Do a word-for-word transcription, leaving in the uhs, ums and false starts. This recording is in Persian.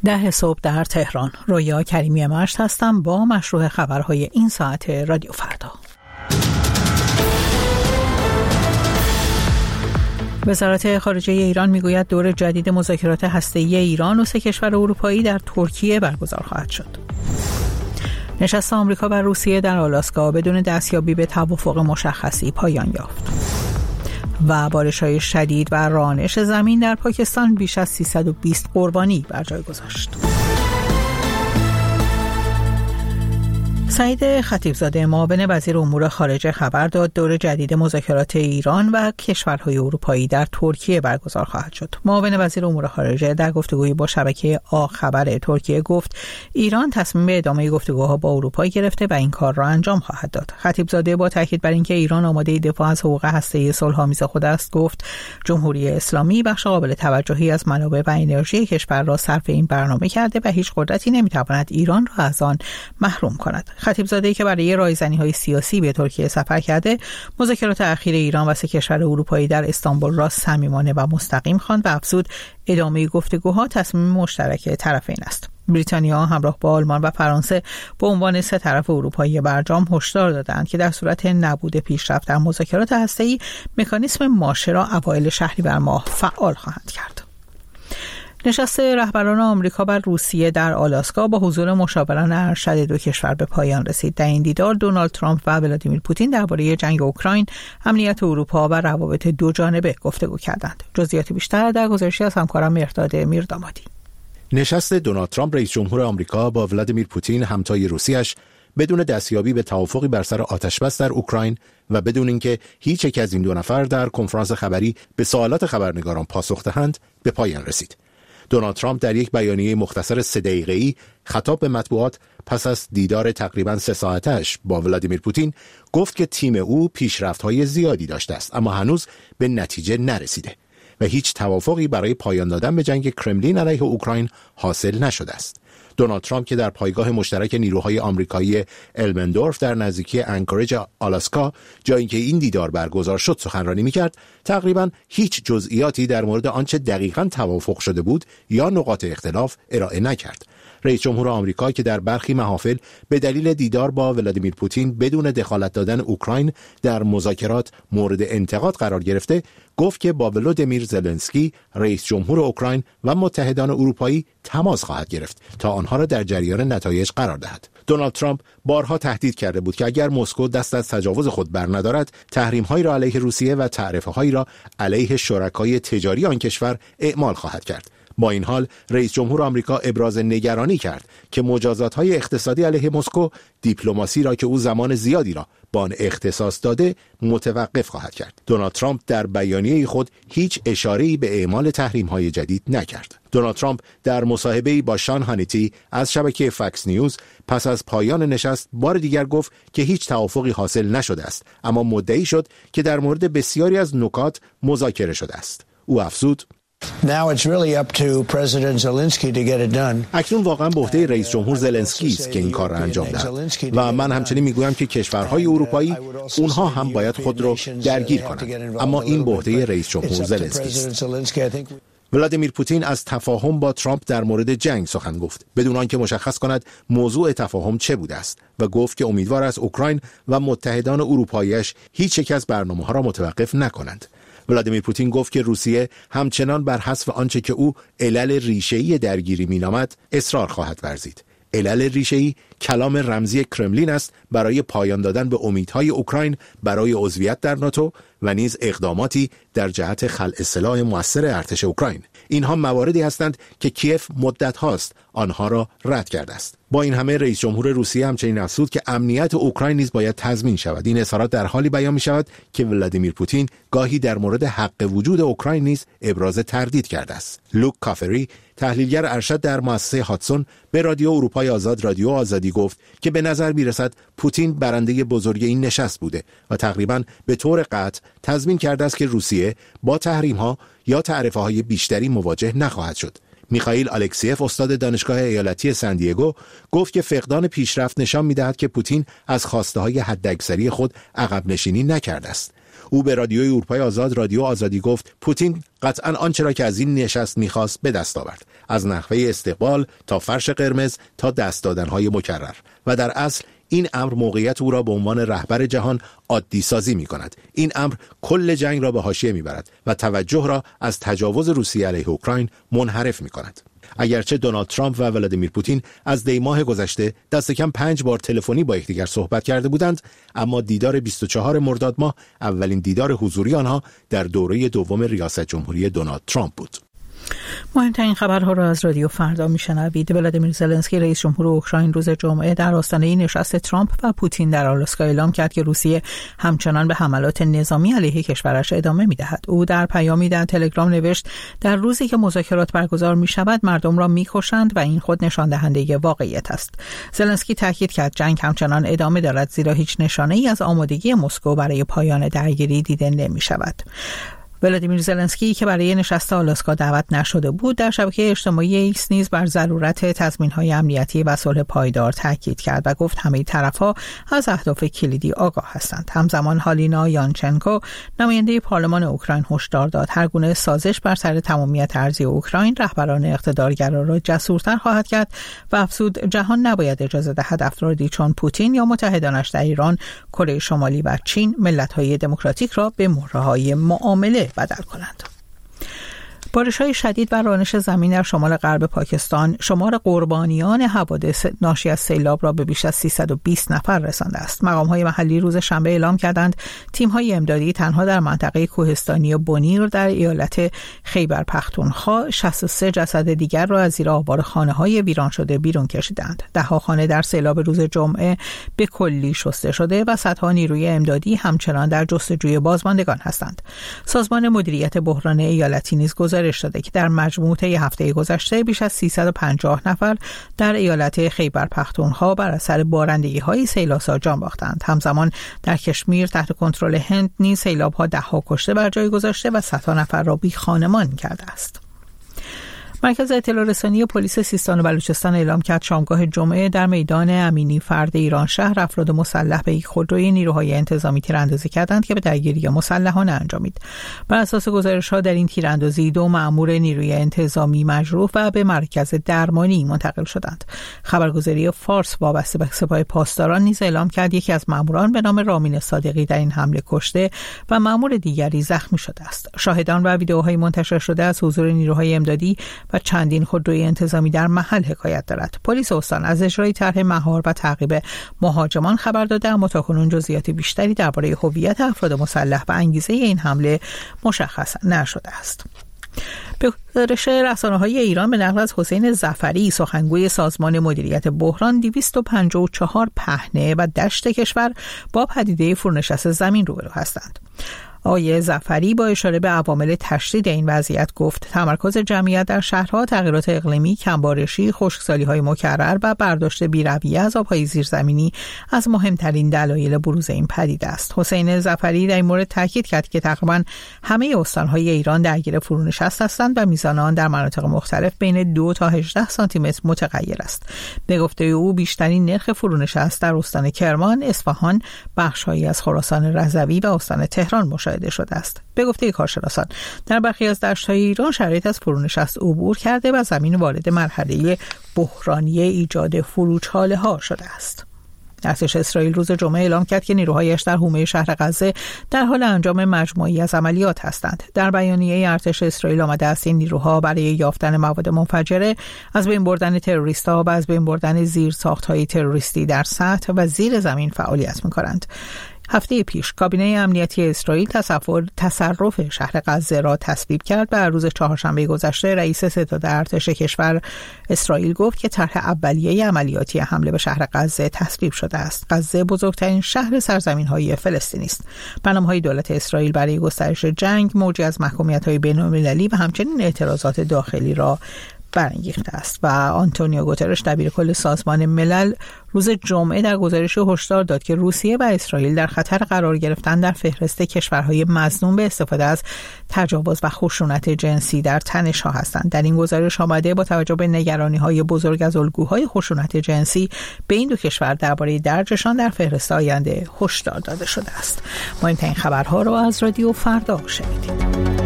ده صبح در تهران. رویا کریمی مشت هستم با مشروع خبرهای این ساعت رادیو فردا. وزارت خارجه ایران میگوید دور جدید مذاکرات هسته‌ای ایران و سه کشور اروپایی در ترکیه برگزار خواهد شد. نشست آمریکا و روسیه در آلاسکا بدون دستیابی به توافق مشخصی پایان یافت. و بارش‌های شدید و رانش زمین در پاکستان بیش از سیصد و بیست قربانی بر جای گذاشت. سعید خطیبزاده معاون وزیر امور خارجه خبر داد دور جدید مذاکرات ایران و کشورهای اروپایی در ترکیه برگزار خواهد شد. معاون وزیر امور خارجه در گفتگویی با شبکه آ خبر ترکیه گفت ایران تصمیم به ادامه گفتگوها با اروپا گرفته و این کار را انجام خواهد داد. خطیبزاده با تاکید بر اینکه ایران آماده دفاع از حقوق هسته‌ای صلح‌آمیز خود است گفت جمهوری اسلامی بخش قابل توجهی از منابع و انرژی کشور را صرف این برنامه کرده و هیچ قدرتی نمی‌تواند ایران را از آن محروم کند. خطیبزاده که برای رایزنی‌های سیاسی به ترکیه سفر کرده مذاکرات اخیر ایران و سه کشور اروپایی در استانبول را صمیمانه و مستقیم خواند و افزود ادامه گفتگوها تصمیم مشترک طرفین است. بریتانیا همراه با آلمان و فرانسه به عنوان سه طرف اروپایی برجام هشدار دادند که در صورت نبود پیشرفت در مذاکرات هسته‌ای مکانیزم ماشه را اوایل شهریور ماه فعال خواهند کرد. نشست رهبران آمریکا و روسیه در آلاسکا با حضور مشاوران ارشد دو کشور به پایان رسید. در این دیدار دونالد ترامپ و ولادیمیر پوتین درباره جنگ اوکراین، امنیت اروپا و روابط دو جانبه گفتگو کردند. جزئیات بیشتر در گزارشی از همکارم مهرداد میردامادی. نشست دونالد ترامپ رئیس جمهور آمریکا با ولادیمیر پوتین همتای روسیه‌اش بدون دستیابی به توافقی بر سر آتش‌بس در اوکراین و بدون اینکه هیچ یک از این دو نفر در کنفرانس خبری به سوالات خبرنگاران پاسخ دهند به پایان رسید. دونالد ترامپ در یک بیانیه مختصر سه دقیقه‌ای خطاب به مطبوعات پس از دیدار تقریباً سه ساعتش با ولادیمیر پوتین گفت که تیم او پیشرفت‌های زیادی داشته است اما هنوز به نتیجه نرسیده و هیچ توافقی برای پایان دادن به جنگ کرملین علیه اوکراین حاصل نشده است. دونالد ترامپ که در پایگاه مشترک نیروهای آمریکایی المندورف در نزدیکی انکورج آلاسکا جایی که این دیدار برگزار شد سخنرانی می‌کرد، تقریباً هیچ جزئیاتی در مورد آنچه دقیقاً توافق شده بود یا نقاط اختلاف ارائه نکرد. رئیس جمهور آمریکا که در برخی محافل به دلیل دیدار با ولادیمیر پوتین بدون دخالت دادن اوکراین در مذاکرات مورد انتقاد قرار گرفته، گفت که با ولودیمیر زلنسکی رئیس جمهور اوکراین و متحدان اروپایی تماس خواهد گرفت تا آنها را در جریان نتایج قرار دهد. دونالد ترامپ بارها تهدید کرده بود که اگر مسکو دست از تجاوز خود برندارد، تحریم‌هایی را علیه روسیه و تعرفه‌هایی را علیه شرکای تجاری آن کشور اعمال خواهد کرد. با این حال رئیس جمهور آمریکا ابراز نگرانی کرد که مجازات‌های اقتصادی علیه مسکو دیپلماسی را که او زمان زیادی را با آن اختصاص داده متوقف خواهد کرد. دونالد ترامپ در بیانیه خود هیچ اشاره‌ای به اعمال تحریم‌های جدید نکرد. دونالد ترامپ در مصاحبه‌ای با شان هانیتی از شبکه فاکس نیوز پس از پایان نشست بار دیگر گفت که هیچ توافقی حاصل نشده است، اما مدعی شد که در مورد بسیاری از نکات مذاکره شده است. او افزود: Now it's really up to President Zelensky to get it done. اکنون واقعا به عهده رئیس جمهور زلنسکی است که این کار را انجام دهد و من همچنین میگویم که کشورهای اروپایی اونها هم باید خود را درگیر کنند، اما این به عهده رئیس جمهور زلنسکی است. ولادیمیر پوتین از تفاهم با ترامپ در مورد جنگ سخن گفت بدون آنکه مشخص کند موضوع تفاهم چه بوده است و گفت که امیدوار است اوکراین و متحدان اروپایی‌اش هیچ یک از برنامه‌ها را متوقف نکنند. ولادیمیر پوتین گفت که روسیه همچنان بر حذف آنچه که او علل ریشه‌ای درگیری مینامد اصرار خواهد ورزید. علل ریشه‌ای کلام رمزی کرملین است برای پایان دادن به امیدهای اوکراین برای عضویت در ناتو و نیز اقداماتی در جهت خلع سلاح مؤثر ارتش اوکراین. اینها مواردی هستند که کیف مدت هاست آنها را رد کرده است. با این همه رئیس جمهور روسیه همچنین افزود که امنیت اوکراین نیز باید تضمین شود. این اظهارات در حالی بیان می شود که ولادیمیر پوتین گاهی در مورد حق وجود اوکراین نیز ابراز تردید کرده است. لوک کافری تحلیلگر ارشد در مؤسسه هاتسون به رادیو اروپای آزاد رادیو آزادی گفت که به نظر می‌رسد پوتین برنده بزرگ این نشست بوده و تقریباً به طور قطع تضمین کرده است که روسیه با تحریم‌ها یا تعرفه‌های بیشتری مواجه نخواهد شد. میخائیل الکسیف استاد دانشگاه ایالتی سن دیگو گفت که فقدان پیشرفت نشان می‌دهد که پوتین از خواسته‌های حداکثری خود عقب نشینی نکرده است. او به رادیوی اروپای آزاد رادیو آزادی گفت پوتین قطعاً آنچه را که از این نشست می‌خواست به دست آورد، از نحوه استقبال تا فرش قرمز تا دست دادن‌های مکرر، و در اصل این امر موقعیت او را به عنوان رهبر جهان عادی سازی می کند. این امر کل جنگ را به حاشیه می برد و توجه را از تجاوز روسیه علیه اوکراین منحرف می کند. اگرچه دونالد ترامپ و ولادیمیر پوتین از دی ماه گذشته دست کم پنج بار تلفنی با یکدیگر صحبت کرده بودند، اما دیدار بیست و چهارم مرداد ماه اولین دیدار حضوری آنها در دوره دوم ریاست جمهوری دونالد ترامپ بود. مهمترین خبرها را از رادیو فردا میشنوید. ولادیمیر زلنسکی رئیس جمهور اوکراین روز جمعه در آستانه نشست ترامپ و پوتین در آلاسکا اعلام کرد که روسیه همچنان به حملات نظامی علیه کشورش ادامه می‌دهد. او در پیامی در تلگرام نوشت در روزی که مذاکرات برگزار می‌شود مردم را می‌کشند و این خود نشان دهنده واقعیت است. زلنسکی تاکید کرد جنگ همچنان ادامه دارد زیرا هیچ نشانه‌ای از آمادگی مسکو برای پایان درگیری دیده نمی‌شود. ولادیمیر زلنسکی که برای نشست آلاسکا دعوت نشده بود در شبکه اجتماعی ایکس نیز بر ضرورت تضمین‌های امنیتی و صلح پایدار تاکید کرد و گفت همه طرف‌ها از اهداف کلیدی آگاه هستند. همزمان هالینا یانچنکو نماینده پارلمان اوکراین هشدار داد هر گونه سازش بر سر تمامیت ارضی اوکراین رهبران اقتدارگرا را جسورتر خواهد کرد و افزود جهان نباید اجازه دهد افرادی چون پوتین یا متحدانش در ایران، کره شمالی و چین ملت‌های دموکراتیک را به مهره‌های معامله بدل کنند. بارش‌های شدید و رانش زمین در شمال غرب پاکستان شمار قربانیان حوادث ناشی از سیلاب را به بیش از سیصد و بیست نفر رسانده است. مقام‌های محلی روز شنبه اعلام کردند تیم‌های امدادی تنها در منطقه کوهستانی بونیر در ایالت خیبر پختونخوا شصت و سه جسد دیگر را از زیر آوار خانه‌های ویران شده بیرون کشیدند. ده‌ها خانه در سیلاب روز جمعه به کلی شسته شده و صدها نیروی امدادی همچنان در جستجوی بازماندگان هستند. سازمان مدیریت بحران ایالتی نیز گزارش داده که در مجموع طی هفته گذشته بیش از سیصد و پنجاه نفر در ایالت خیبر پختونخوا بر اثر بارندگی‌های سیل‌آسا جان باختند. همزمان در کشمیر تحت کنترل هند نیز سیلاب‌ها ده‌ها کشته بر جای گذاشته و صدها نفر را بی خانمان کرده است. مرکز اطلاع رسانی پلیس سیستان و بلوچستان اعلام کرد شامگاه جمعه در میدان امینی فرد ایران شهر افراد مسلح به یک خودروی نیروهای انتظامی تیراندازی کردند که به درگیری مسلحانه انجامید. بر اساس گزارش‌ها در این تیراندازی دو مأمور نیروی انتظامی مجروح و به مرکز درمانی منتقل شدند. خبرگزاری فارس وابسته به سپاه پاسداران نیز اعلام کرد یکی از مأموران به نام رامین صادقی در این حمله کشته و مأمور دیگری زخمی شده است. شاهدان و ویدئوهای منتشر شده از حضور نیروهای امدادی و چندین خودروی انتظامی در محل حکایت دارد. پلیس استان از اجرای طرح مهار و تعقیب مهاجمان خبر داده اما تاکنون جزئیات بیشتری درباره هویت افراد مسلح و انگیزه این حمله مشخص نشده است. به گزارش رسانه‌های ایران به نقل از حسین ظفری سخنگوی سازمان مدیریت بحران دویست و پنجاه و چهار پهنه و دشت کشور با پدیده فرونشست زمین روبرو هستند. آقای ظفری با اشاره به عوامل تشدید این وضعیت گفت تمرکز جمعیت در شهرها، تغییرات اقلیمی، کمبارشی، خشکسالی‌های مکرر و برداشت بی‌رویه از آب‌های زیرزمینی از مهمترین دلایل بروز این پدیده است. حسین ظفری در این مورد تاکید کرد که تقریباً همه استان‌های ایران درگیر فرونشست هستند و میزان آن در مناطق مختلف بین دو تا هجده سانتی متر متغیر است. به گفته او بیشترین نرخ فرونشست در استان کرمان، اصفهان، بخش‌هایی از خراسان رضوی و استان تهران مشاهده شده است. به گفته کارشناسان در برخی از دشت‌های ایران شرایط از فرونشست عبور کرده و زمین وارد مرحله بحرانی ایجاد فروچاله‌ها شده است. ارتش اسرائیل روز جمعه اعلام کرد که نیروهایش در حومه شهر غزه در حال انجام مجموعی از عملیات هستند. در بیانیه ارتش اسرائیل آمده است این نیروها برای یافتن مواد منفجره، از بین بردن تروریست‌ها و از بین بردن زیرساخت‌های تروریستی در سطح و زیر زمین فعالیت می‌کنند. هفته پیش کابینه امنیتی اسرائیل تصور تصرف شهر غزه را تصویب کرد و روز چهارشنبه گذشته رئیس ستاد ارتش کشور اسرائیل گفت که طرح اولیه عملیاتی حمله به شهر غزه تصویب شده است. غزه بزرگترین شهر سرزمین‌های فلسطینی است. برنامه‌های دولت اسرائیل برای گسترش جنگ موجی از محکومیت‌های بین‌المللی و همچنین اعتراضات داخلی را برانگیخته است و آنتونیو گوترش دبیرکل سازمان ملل روز جمعه در گزارش هشدار داد که روسیه و اسرائیل در خطر قرار گرفتن در فهرست کشورهای مظنون به استفاده از تجاوز و خشونت جنسی در تنش‌ها هستند. در این گزارش آمده با توجه به نگرانی‌های بزرگ از الگوهای خشونت جنسی به این دو کشور درباره درجشان در فهرست آینده هشدار داده شده است. مهمترین خبرها را از رادیو فردا شنیدید.